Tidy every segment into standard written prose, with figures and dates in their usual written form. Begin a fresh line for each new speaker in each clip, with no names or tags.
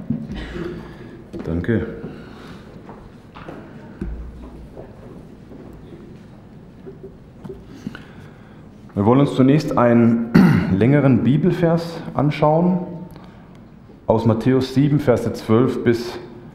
Danke. Wir wollen uns zunächst einen längeren Bibelvers anschauen, aus Matthäus 7, Verse 12 bis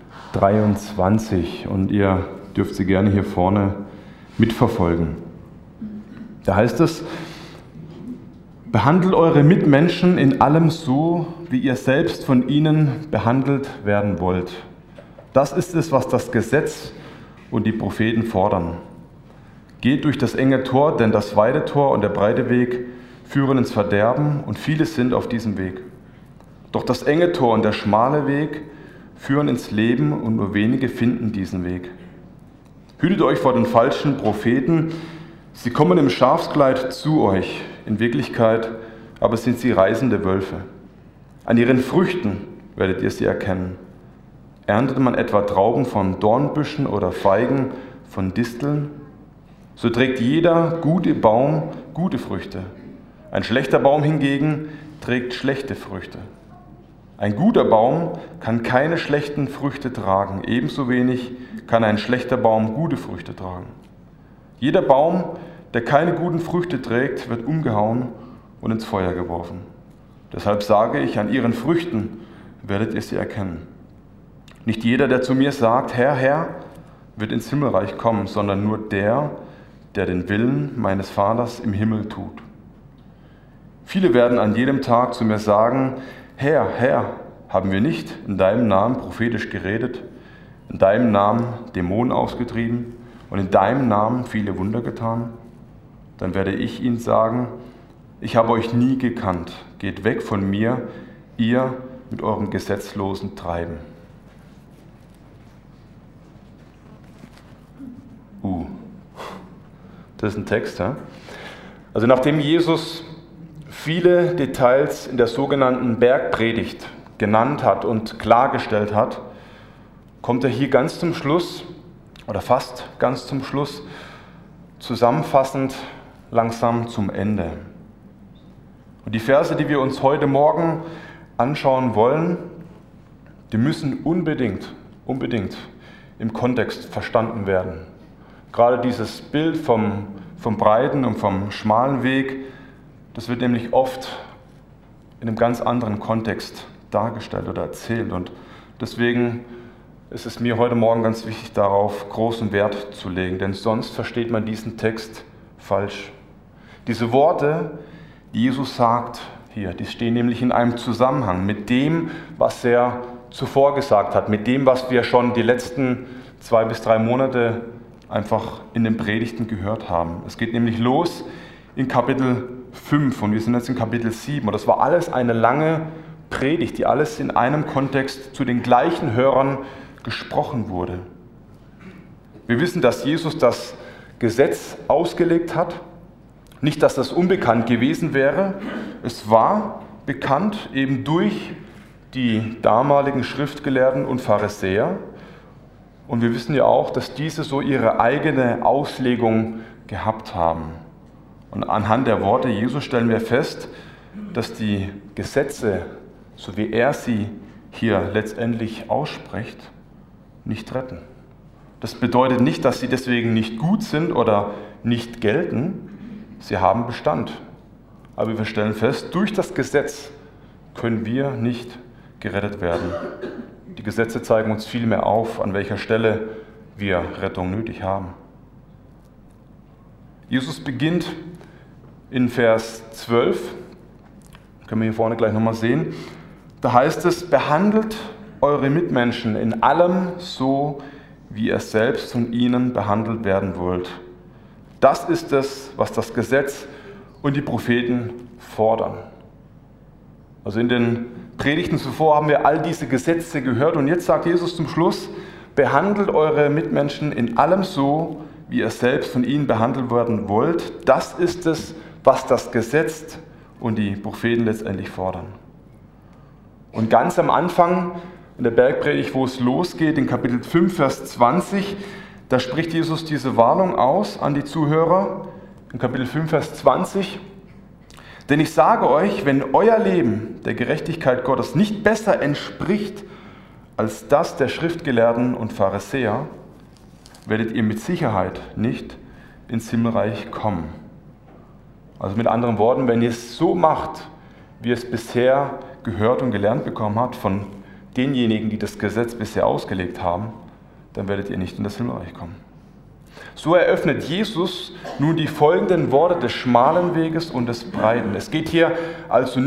23. Und ihr dürft sie gerne hier vorne mitverfolgen. Da heißt es: Behandelt eure Mitmenschen in allem so, wie ihr selbst von ihnen behandelt werden wollt. Das ist es, was das Gesetz und die Propheten fordern. Geht durch das enge Tor, denn das weite Tor und der breite Weg führen ins Verderben und viele sind auf diesem Weg. Doch das enge Tor und der schmale Weg führen ins Leben und nur wenige finden diesen Weg. Hütet euch vor den falschen Propheten. Sie kommen im Schafskleid zu euch, in Wirklichkeit aber sind sie reißende Wölfe. An ihren Früchten werdet ihr sie erkennen. Erntet man etwa Trauben von Dornbüschen oder Feigen von Disteln? So trägt jeder gute Baum gute Früchte. Ein schlechter Baum hingegen trägt schlechte Früchte. Ein guter Baum kann keine schlechten Früchte tragen, ebenso wenig kann ein schlechter Baum gute Früchte tragen. Jeder Baum, der keine guten Früchte trägt, wird umgehauen und ins Feuer geworfen. Deshalb sage ich, an ihren Früchten werdet ihr sie erkennen. Nicht jeder, der zu mir sagt, Herr, Herr, wird ins Himmelreich kommen, sondern nur der, der den Willen meines Vaters im Himmel tut. Viele werden an jedem Tag zu mir sagen, Herr, Herr, haben wir nicht in deinem Namen prophetisch geredet, in deinem Namen Dämonen ausgetrieben und in deinem Namen viele Wunder getan? Dann werde ich ihnen sagen, ich habe euch nie gekannt, geht weg von mir, ihr mit eurem gesetzlosen Treiben. Das ist ein Text, ja? Also nachdem Jesus viele Details in der sogenannten Bergpredigt genannt hat und klargestellt hat, kommt er hier ganz zum Schluss, oder fast ganz zum Schluss, zusammenfassend langsam zum Ende. Und die Verse, die wir uns heute Morgen anschauen wollen, die müssen unbedingt im Kontext verstanden werden. Gerade dieses Bild vom breiten und vom schmalen Weg, das wird nämlich oft in einem ganz anderen Kontext dargestellt oder erzählt. Und deswegen ist es mir heute Morgen ganz wichtig, darauf großen Wert zu legen, denn sonst versteht man diesen Text falsch. Diese Worte, die Jesus sagt hier, die stehen nämlich in einem Zusammenhang mit dem, was er zuvor gesagt hat, mit dem, was wir schon die letzten 2 bis 3 Monate einfach in den Predigten gehört haben. Es geht nämlich los in Kapitel 5 und wir sind jetzt in Kapitel 7. Und das war alles eine lange Predigt, die alles in einem Kontext zu den gleichen Hörern gesprochen wurde. Wir wissen, dass Jesus das Gesetz ausgelegt hat. Nicht, dass das unbekannt gewesen wäre. Es war bekannt eben durch die damaligen Schriftgelehrten und Pharisäer. Und wir wissen ja auch, dass diese so ihre eigene Auslegung gehabt haben. Und anhand der Worte Jesus stellen wir fest, dass die Gesetze, so wie er sie hier letztendlich ausspricht, nicht retten. Das bedeutet nicht, dass sie deswegen nicht gut sind oder nicht gelten. Sie haben Bestand. Aber wir stellen fest, durch das Gesetz können wir nicht gerettet werden. Die Gesetze zeigen uns vielmehr auf, an welcher Stelle wir Rettung nötig haben. Jesus beginnt in Vers 12, können wir hier vorne gleich nochmal sehen. Da heißt es, behandelt eure Mitmenschen in allem so, wie ihr selbst von ihnen behandelt werden wollt. Das ist es, was das Gesetz und die Propheten fordern. Also in den Predigten zuvor haben wir all diese Gesetze gehört und jetzt sagt Jesus zum Schluss, behandelt eure Mitmenschen in allem so, wie ihr selbst von ihnen behandelt werden wollt. Das ist es, was das Gesetz und die Propheten letztendlich fordern. Und ganz am Anfang in der Bergpredigt, wo es losgeht, in Kapitel 5, Vers 20, da spricht Jesus diese Warnung aus an die Zuhörer. In Kapitel 5, Vers 20, denn ich sage euch, wenn euer Leben der Gerechtigkeit Gottes nicht besser entspricht als das der Schriftgelehrten und Pharisäer werdet ihr mit Sicherheit nicht ins Himmelreich kommen. Also mit anderen Worten, wenn ihr es so macht, wie ihr es bisher gehört und gelernt bekommen habt von denjenigen, die das Gesetz bisher ausgelegt haben, dann werdet ihr nicht in das Himmelreich kommen. So eröffnet Jesus nun die folgenden Worte des schmalen Weges und des breiten. Es geht hier also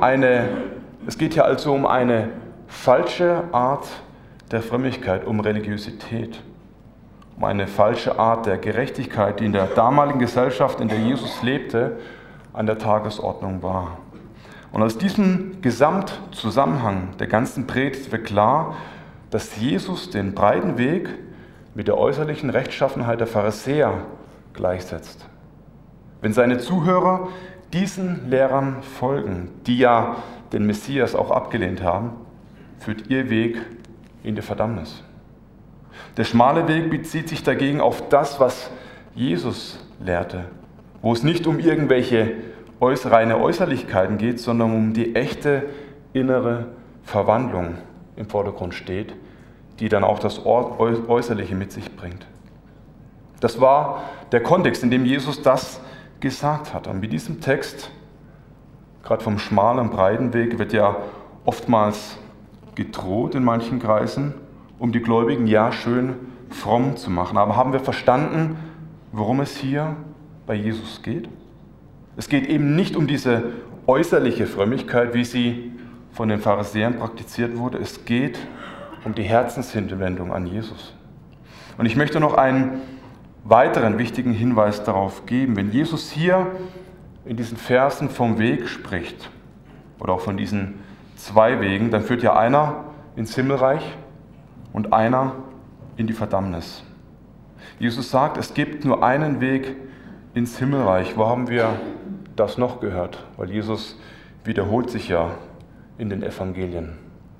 um eine falsche Art der Frömmigkeit, um Religiosität, um eine falsche Art der Gerechtigkeit, die in der damaligen Gesellschaft, in der Jesus lebte, an der Tagesordnung war. Und aus diesem Gesamtzusammenhang der ganzen Predigt wird klar, dass Jesus den breiten Weg mit der äußerlichen Rechtschaffenheit der Pharisäer gleichsetzt. Wenn seine Zuhörer diesen Lehrern folgen, die ja den Messias auch abgelehnt haben, führt ihr Weg in die Verdammnis. Der schmale Weg bezieht sich dagegen auf das, was Jesus lehrte, wo es nicht um irgendwelche reine Äußerlichkeiten geht, sondern um die echte innere Verwandlung im Vordergrund steht, die dann auch das Äußerliche mit sich bringt. Das war der Kontext, in dem Jesus das gesagt hat. Und mit diesem Text, gerade vom schmalen und breiten Weg, wird ja oftmals gedroht in manchen Kreisen, um die Gläubigen ja schön fromm zu machen. Aber haben wir verstanden, worum es hier bei Jesus geht? Es geht eben nicht um diese äußerliche Frömmigkeit, wie sie von den Pharisäern praktiziert wurde. Es geht um die Herzenshinwendung an Jesus. Und ich möchte noch einen weiteren wichtigen Hinweis darauf geben. Wenn Jesus hier in diesen Versen vom Weg spricht, oder auch von diesen zwei Wegen, dann führt ja einer ins Himmelreich und einer in die Verdammnis. Jesus sagt, es gibt nur einen Weg ins Himmelreich. Wo haben wir das noch gehört? Weil Jesus wiederholt sich ja in den Evangelien.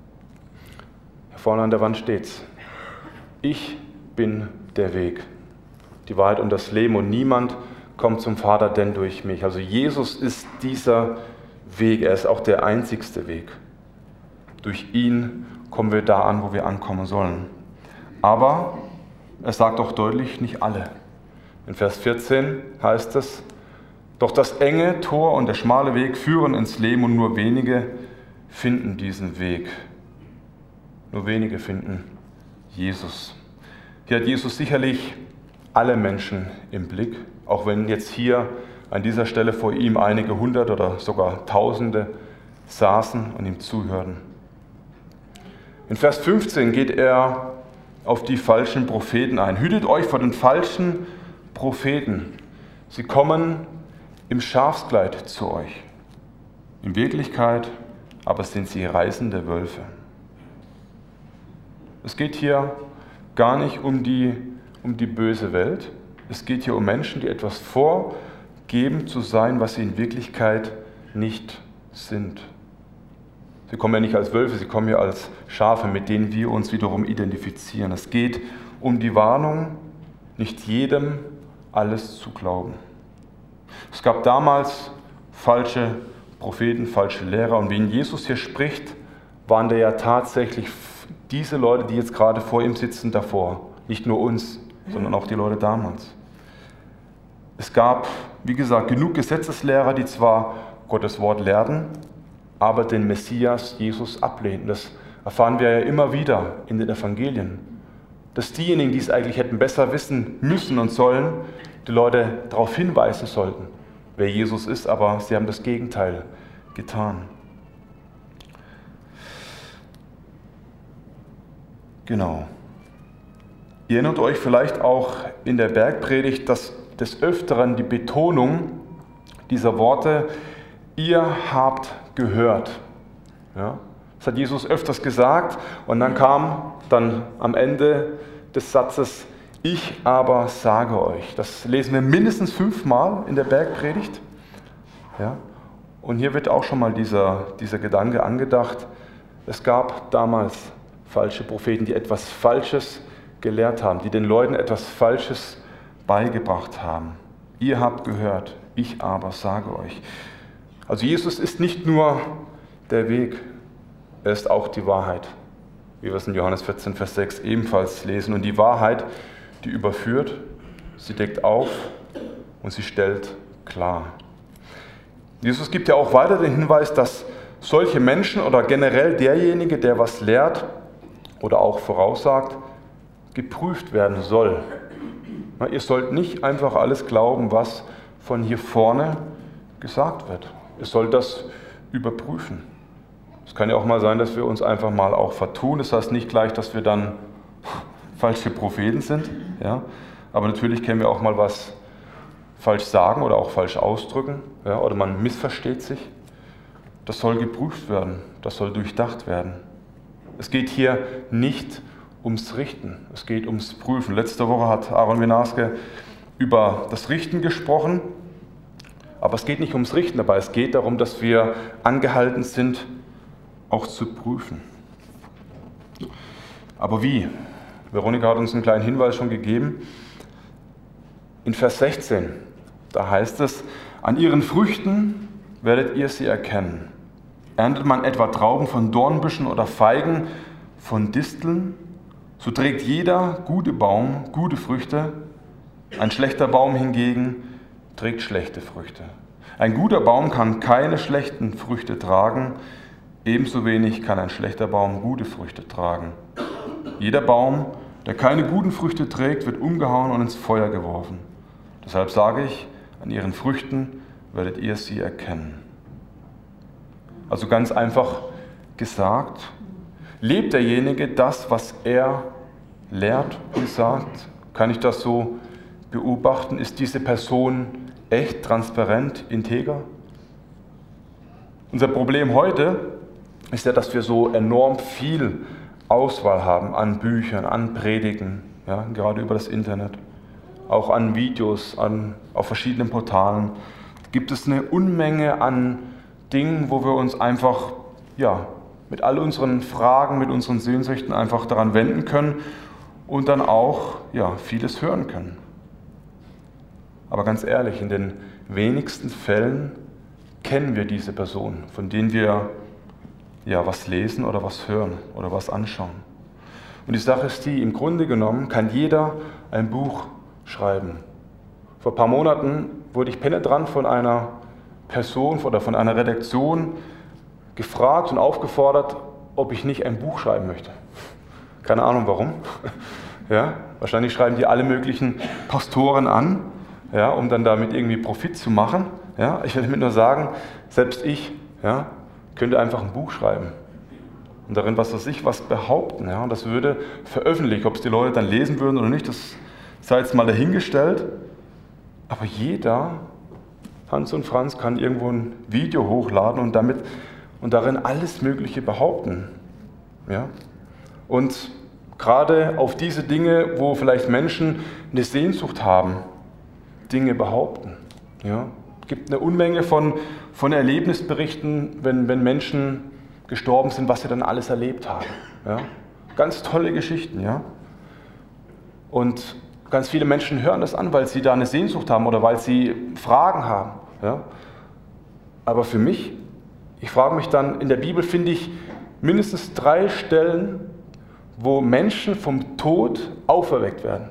Hier vorne an der Wand steht's. Ich bin der Weg, die Wahrheit und das Leben und niemand kommt zum Vater denn durch mich. Also Jesus ist dieser Weg, er ist auch der einzigste Weg. Durch ihn kommen wir da an, wo wir ankommen sollen. Aber er sagt auch deutlich, nicht alle. In Vers 14 heißt es, doch das enge Tor und der schmale Weg führen ins Leben und nur wenige finden diesen Weg. Nur wenige finden Jesus. Hier hat Jesus sicherlich alle Menschen im Blick, auch wenn jetzt hier an dieser Stelle vor ihm einige hundert oder sogar Tausende saßen und ihm zuhörten. In Vers 15 geht er auf die falschen Propheten ein. Hütet euch vor den falschen Propheten. Sie kommen im Schafskleid zu euch. In Wirklichkeit aber sind sie reißende Wölfe. Es geht hier gar nicht um die böse Welt. Es geht hier um Menschen, die etwas vorgeben zu sein, was sie in Wirklichkeit nicht sind. Sie kommen ja nicht als Wölfe, sie kommen ja als Schafe, mit denen wir uns wiederum identifizieren. Es geht um die Warnung, nicht jedem alles zu glauben. Es gab damals falsche Propheten, falsche Lehrer und wen Jesus hier spricht, waren da ja tatsächlich diese Leute, die jetzt gerade vor ihm sitzen, davor. Nicht nur uns, sondern auch die Leute damals. Es gab, wie gesagt, genug Gesetzeslehrer, die zwar Gottes Wort lehrten, aber den Messias, Jesus, ablehnten. Das erfahren wir ja immer wieder in den Evangelien. Dass diejenigen, die es eigentlich hätten besser wissen müssen und sollen, die Leute darauf hinweisen sollten, wer Jesus ist, aber sie haben das Gegenteil getan. Genau. Ihr erinnert euch vielleicht auch in der Bergpredigt, dass des Öfteren die Betonung dieser Worte, ihr habt gehört. Ja, das hat Jesus öfters gesagt und dann kam dann am Ende des Satzes, ich aber sage euch. Das lesen wir mindestens 5-mal in der Bergpredigt. Ja, und hier wird auch schon mal dieser Gedanke angedacht. Es gab damals falsche Propheten, die etwas Falsches gelehrt haben, die den Leuten etwas Falsches beigebracht haben. Ihr habt gehört, ich aber sage euch. Also Jesus ist nicht nur der Weg, er ist auch die Wahrheit. wie wir es in Johannes 14, Vers 6 ebenfalls lesen. Und die Wahrheit, die überführt, sie deckt auf und sie stellt klar. Jesus gibt ja auch weiter den Hinweis, dass solche Menschen oder generell derjenige, der was lehrt oder auch voraussagt, geprüft werden soll. Ihr sollt nicht einfach alles glauben, was von hier vorne gesagt wird. Ihr sollt das überprüfen. Es kann ja auch mal sein, dass wir uns einfach mal auch vertun. Das heißt nicht gleich, dass wir dann falsche Propheten sind. Ja? Aber natürlich können wir auch mal was falsch sagen oder auch falsch ausdrücken. Ja? Oder man missversteht sich. Das soll geprüft werden. Das soll durchdacht werden. Es geht hier nicht ums Richten. Es geht ums Prüfen. Letzte Woche hat Aaron Winaske über das Richten gesprochen. Aber es geht nicht ums Richten dabei. Es geht darum, dass wir angehalten sind, auch zu prüfen. Aber wie? Veronika hat uns einen kleinen Hinweis schon gegeben. In Vers 16, da heißt es, an ihren Früchten werdet ihr sie erkennen. Erntet man etwa Trauben von Dornbüschen oder Feigen von Disteln, so trägt jeder gute Baum gute Früchte, ein schlechter Baum hingegen trägt schlechte Früchte. Ein guter Baum kann keine schlechten Früchte tragen, ebenso wenig kann ein schlechter Baum gute Früchte tragen. Jeder Baum, der keine guten Früchte trägt, wird umgehauen und ins Feuer geworfen. Deshalb sage ich, an ihren Früchten werdet ihr sie erkennen. Also ganz einfach gesagt, lebt derjenige das, was er lehrt und sagt? Kann ich das so beobachten? Ist diese Person echt, transparent, integer? Unser Problem heute ist ja, dass wir so enorm viel Auswahl haben an Büchern, an Predigen, ja, gerade über das Internet, auch an Videos, auf verschiedenen Portalen. Gibt es eine Unmenge an Dingen, wo wir uns einfach mit all unseren Fragen, mit unseren Sehnsüchten einfach daran wenden können und dann auch vieles hören können. Aber ganz ehrlich, in den wenigsten Fällen kennen wir diese Personen, von denen wir was lesen oder was hören oder was anschauen. Und die Sache ist die, im Grunde genommen kann jeder ein Buch schreiben. Vor ein paar Monaten wurde ich penetrant von einer Person oder von einer Redaktion gefragt und aufgefordert, ob ich nicht ein Buch schreiben möchte. Keine Ahnung warum. Ja, wahrscheinlich schreiben die alle möglichen Pastoren an, um dann damit irgendwie Profit zu machen. Ja, ich will damit nur sagen, selbst ich könnte einfach ein Buch schreiben und darin was behaupten. Ja, und das würde veröffentlicht. Ob es die Leute dann lesen würden oder nicht, das sei jetzt mal dahingestellt. Aber jeder, Hans und Franz, kann irgendwo ein Video hochladen und darin alles Mögliche behaupten. Ja? Und gerade auf diese Dinge, wo vielleicht Menschen eine Sehnsucht haben, Dinge behaupten. Ja? Es gibt eine Unmenge von Erlebnisberichten, wenn Menschen gestorben sind, was sie dann alles erlebt haben. Ja? Ganz tolle Geschichten. Ja? Und ganz viele Menschen hören das an, weil sie da eine Sehnsucht haben oder weil sie Fragen haben. Ja? Aber für mich, ich frage mich dann, in der Bibel finde ich mindestens 3 Stellen, wo Menschen vom Tod auferweckt werden.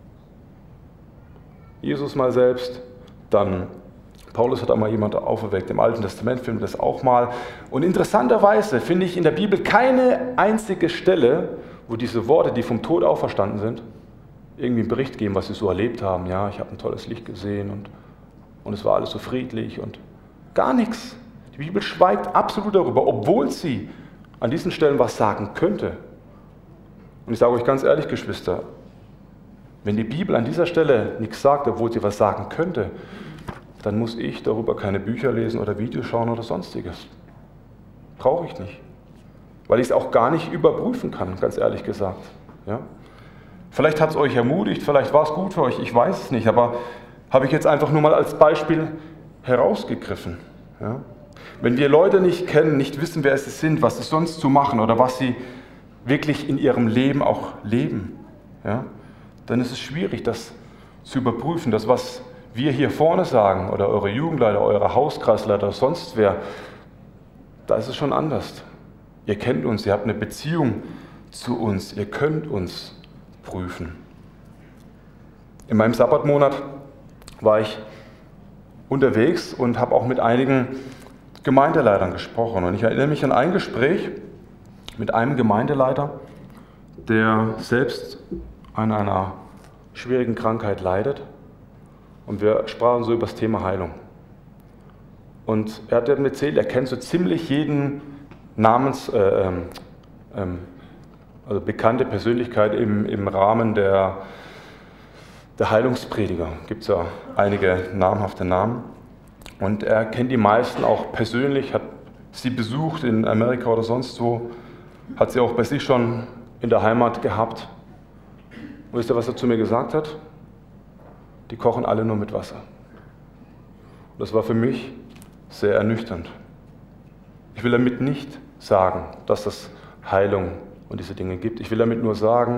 Jesus mal selbst, dann Paulus hat auch mal jemanden auferweckt, im Alten Testament finden wir das auch mal. Und interessanterweise finde ich in der Bibel keine einzige Stelle, wo diese Worte, die vom Tod auferstanden sind, irgendwie einen Bericht geben, was sie so erlebt haben. Ja, ich habe ein tolles Licht gesehen und es war alles so friedlich und gar nichts. Die Bibel schweigt absolut darüber, obwohl sie an diesen Stellen was sagen könnte. Und ich sage euch ganz ehrlich, Geschwister, wenn die Bibel an dieser Stelle nichts sagt, obwohl sie was sagen könnte, dann muss ich darüber keine Bücher lesen oder Videos schauen oder sonstiges. Brauche ich nicht. Weil ich es auch gar nicht überprüfen kann, ganz ehrlich gesagt. Ja? Vielleicht hat es euch ermutigt, vielleicht war es gut für euch, ich weiß es nicht, aber habe ich jetzt einfach nur mal als Beispiel herausgegriffen. Ja? Wenn wir Leute nicht kennen, nicht wissen, wer sie sind, was sie sonst so machen oder was sie wirklich in ihrem Leben auch leben, ja? Dann ist es schwierig, das zu überprüfen. Das, was wir hier vorne sagen, oder eure Jugendleiter, eure Hauskreisleiter, sonst wer, da ist es schon anders. Ihr kennt uns, ihr habt eine Beziehung zu uns, ihr könnt uns prüfen. In meinem Sabbatmonat war ich unterwegs und habe auch mit einigen Gemeindeleitern gesprochen. Und ich erinnere mich an ein Gespräch mit einem Gemeindeleiter, der selbst an einer schwierigen Krankheit leidet. Und wir sprachen so über das Thema Heilung. Und er hat mir erzählt, er kennt so ziemlich jeden also bekannte Persönlichkeit im Rahmen der Heilungsprediger. Gibt es ja einige namhafte Namen. Und er kennt die meisten auch persönlich, hat sie besucht in Amerika oder sonst wo, hat sie auch bei sich schon in der Heimat gehabt. Und wisst ihr, was er zu mir gesagt hat? Die kochen alle nur mit Wasser. Und das war für mich sehr ernüchternd. Ich will damit nicht sagen, dass es Heilung und diese Dinge gibt. Ich will damit nur sagen,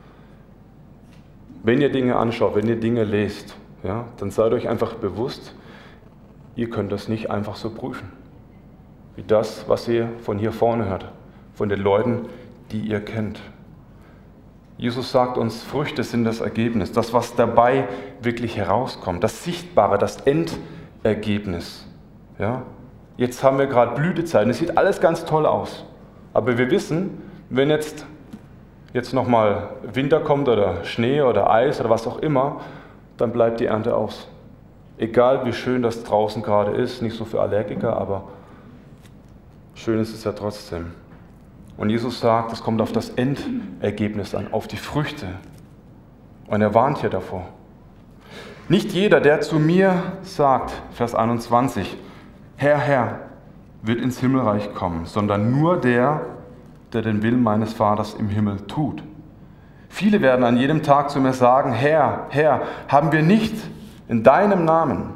wenn ihr Dinge anschaut, wenn ihr Dinge lest, ja, dann seid euch einfach bewusst, ihr könnt das nicht einfach so prüfen. Wie das, was ihr von hier vorne hört, von den Leuten, die ihr kennt. Jesus sagt uns, Früchte sind das Ergebnis, das, was dabei wirklich herauskommt, das Sichtbare, das Endergebnis. Ja? Jetzt haben wir gerade Blütezeiten, es sieht alles ganz toll aus. Aber wir wissen, wenn jetzt nochmal Winter kommt oder Schnee oder Eis oder was auch immer, dann bleibt die Ernte aus. Egal wie schön das draußen gerade ist, nicht so für Allergiker, aber schön ist es ja trotzdem. Und Jesus sagt, es kommt auf das Endergebnis an, auf die Früchte. Und er warnt hier davor. Nicht jeder, der zu mir sagt, Vers 21, Herr, Herr, wird ins Himmelreich kommen, sondern nur der den Willen meines Vaters im Himmel tut. Viele werden an jedem Tag zu mir sagen, Herr, Herr, haben wir nicht in deinem Namen,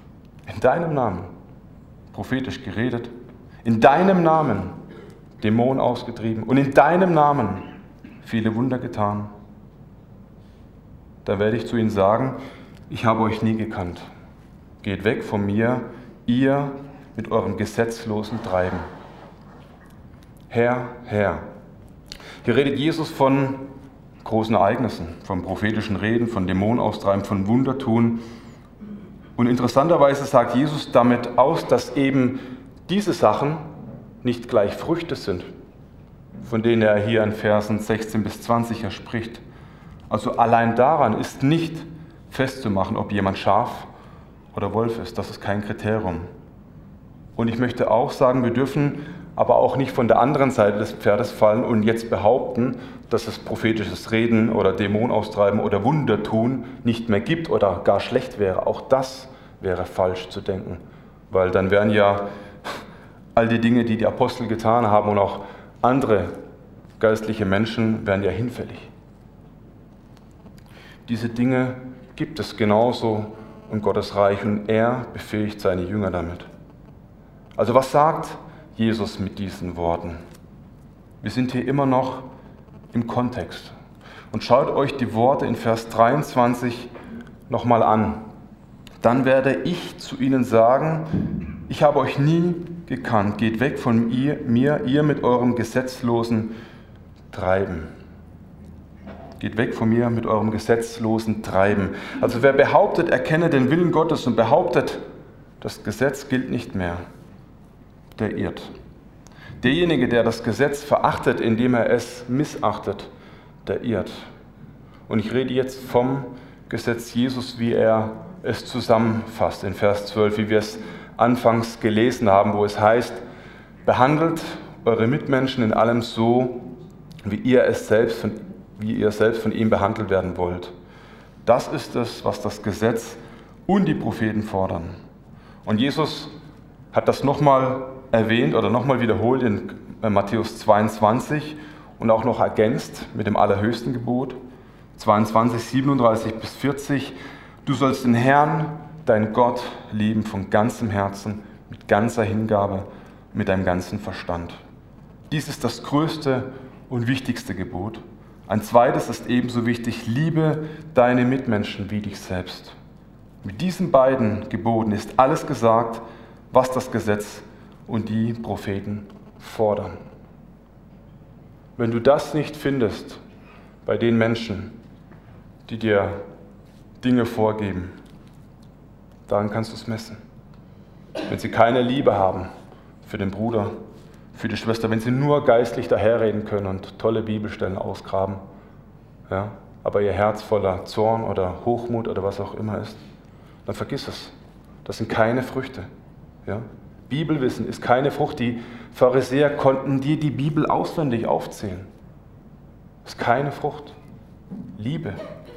prophetisch geredet, in deinem Namen Dämonen ausgetrieben und in deinem Namen viele Wunder getan? Da werde ich zu ihnen sagen, ich habe euch nie gekannt. Geht weg von mir, ihr mit eurem gesetzlosen Treiben. Herr, Herr. Hier redet Jesus von großen Ereignissen, von prophetischen Reden, von Dämonen austreiben, von Wundertun. Und interessanterweise sagt Jesus damit aus, dass eben diese Sachen nicht gleich Früchte sind, von denen er hier in Versen 16 bis 20 spricht. Also allein daran ist nicht festzumachen, ob jemand Schaf oder Wolf ist. Das ist kein Kriterium. Und ich möchte auch sagen, wir dürfen aber auch nicht von der anderen Seite des Pferdes fallen und jetzt behaupten, dass es prophetisches Reden oder Dämonen austreiben oder Wunder tun nicht mehr gibt oder gar schlecht wäre. Auch das wäre falsch zu denken, weil dann wären ja all die Dinge, die die Apostel getan haben und auch andere geistliche Menschen, wären ja hinfällig. Diese Dinge gibt es genauso in Gottes Reich und er befähigt seine Jünger damit. Also was sagt Jesus mit diesen Worten? Wir sind hier immer noch im Kontext. Und schaut euch die Worte in Vers 23 nochmal an. Dann werde ich zu ihnen sagen, ich habe euch nie gekannt, geht weg von mir, ihr mit eurem gesetzlosen Treiben. Geht weg von mir mit eurem gesetzlosen Treiben. Also wer behauptet, er kenne den Willen Gottes und behauptet, das Gesetz gilt nicht mehr, der irrt. Derjenige, der das Gesetz verachtet, indem er es missachtet, der irrt. Und ich rede jetzt vom Gesetz Jesus, wie er es zusammenfasst in Vers 12, wie wir es anfangs gelesen haben, wo es heißt, behandelt eure Mitmenschen in allem so, wie ihr selbst von ihm behandelt werden wollt. Das ist es, was das Gesetz und die Propheten fordern. Und Jesus hat das nochmal erwähnt oder nochmal wiederholt in Matthäus 22 und auch noch ergänzt mit dem allerhöchsten Gebot, 22, 37 bis 40. Du sollst den Herrn, deinen Gott, lieben von ganzem Herzen, mit ganzer Hingabe, mit deinem ganzen Verstand. Dies ist das größte und wichtigste Gebot. Ein zweites ist ebenso wichtig, liebe deine Mitmenschen wie dich selbst. Mit diesen beiden Geboten ist alles gesagt, was das Gesetz und die Propheten fordern. Wenn du das nicht findest bei den Menschen, die dir Dinge vorgeben, daran kannst du es messen. Wenn sie keine Liebe haben für den Bruder, für die Schwester, wenn sie nur geistlich daherreden können und tolle Bibelstellen ausgraben, ja, aber ihr Herz voller Zorn oder Hochmut oder was auch immer ist, dann vergiss es. Das sind keine Früchte. Ja? Bibelwissen ist keine Frucht. Die Pharisäer konnten dir die Bibel auswendig aufzählen. Das ist keine Frucht. Liebe.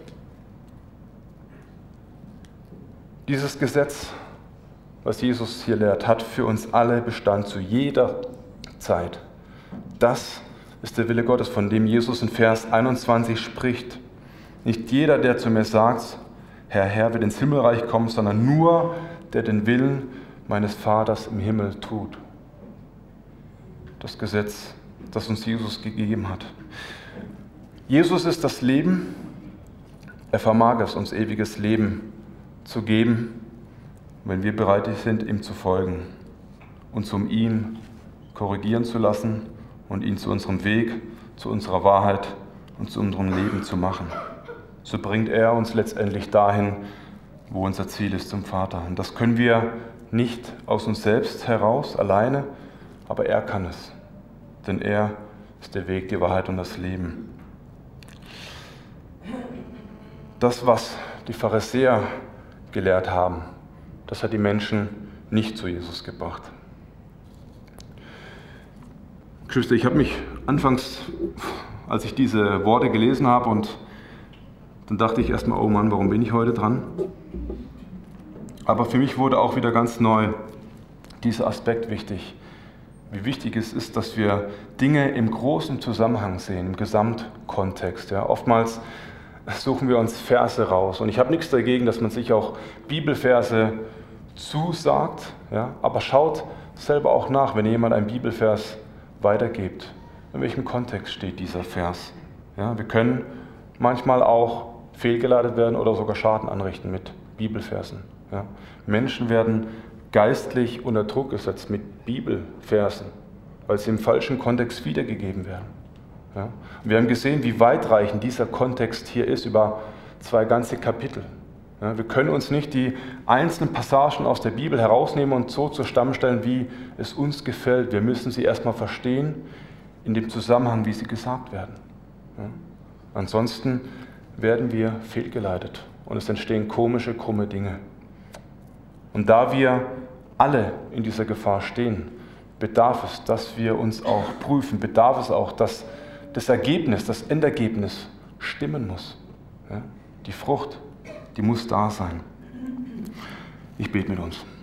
Dieses Gesetz, was Jesus hier lehrt, hat für uns alle Bestand zu jeder Zeit. Das ist der Wille Gottes, von dem Jesus in Vers 21 spricht. Nicht jeder, der zu mir sagt, Herr, Herr, wird ins Himmelreich kommen, sondern nur, der den Willen meines Vaters im Himmel tut. Das Gesetz, das uns Jesus gegeben hat. Jesus ist das Leben. Er vermag es, uns ewiges Leben zu geben, wenn wir bereit sind, ihm zu folgen, uns um ihn korrigieren zu lassen und ihn zu unserem Weg, zu unserer Wahrheit und zu unserem Leben zu machen. So bringt er uns letztendlich dahin, wo unser Ziel ist, zum Vater. Und das können wir nicht aus uns selbst heraus, alleine, aber er kann es. Denn er ist der Weg, die Wahrheit und das Leben. Das, was die Pharisäer gelehrt haben, das hat die Menschen nicht zu Jesus gebracht. Geschwister, ich habe mich anfangs, als ich diese Worte gelesen habe, und dann dachte ich erstmal, oh Mann, warum bin ich heute dran? Aber für mich wurde auch wieder ganz neu dieser Aspekt wichtig. Wie wichtig es ist, dass wir Dinge im großen Zusammenhang sehen, im Gesamtkontext. Ja. Oftmals suchen wir uns Verse raus. Und ich habe nichts dagegen, dass man sich auch Bibelverse zusagt. Ja. Aber schaut selber auch nach, wenn jemand einen Bibelvers weitergibt. In welchem Kontext steht dieser Vers? Ja, wir können manchmal auch fehlgeleitet werden oder sogar Schaden anrichten mit Bibelversen. Ja. Menschen werden geistlich unter Druck gesetzt mit Bibelversen, weil sie im falschen Kontext wiedergegeben werden. Ja. Und wir haben gesehen, wie weitreichend dieser Kontext hier ist über 2 ganze Kapitel. Ja, wir können uns nicht die einzelnen Passagen aus der Bibel herausnehmen und so zusammenstellen, wie es uns gefällt. Wir müssen sie erstmal verstehen in dem Zusammenhang, wie sie gesagt werden. Ja. Ansonsten werden wir fehlgeleitet und es entstehen komische, krumme Dinge. Und da wir alle in dieser Gefahr stehen, bedarf es, dass wir uns auch prüfen, bedarf es auch, dass das Ergebnis, das Endergebnis stimmen muss. Ja? Die Frucht, die muss da sein. Ich bete mit uns.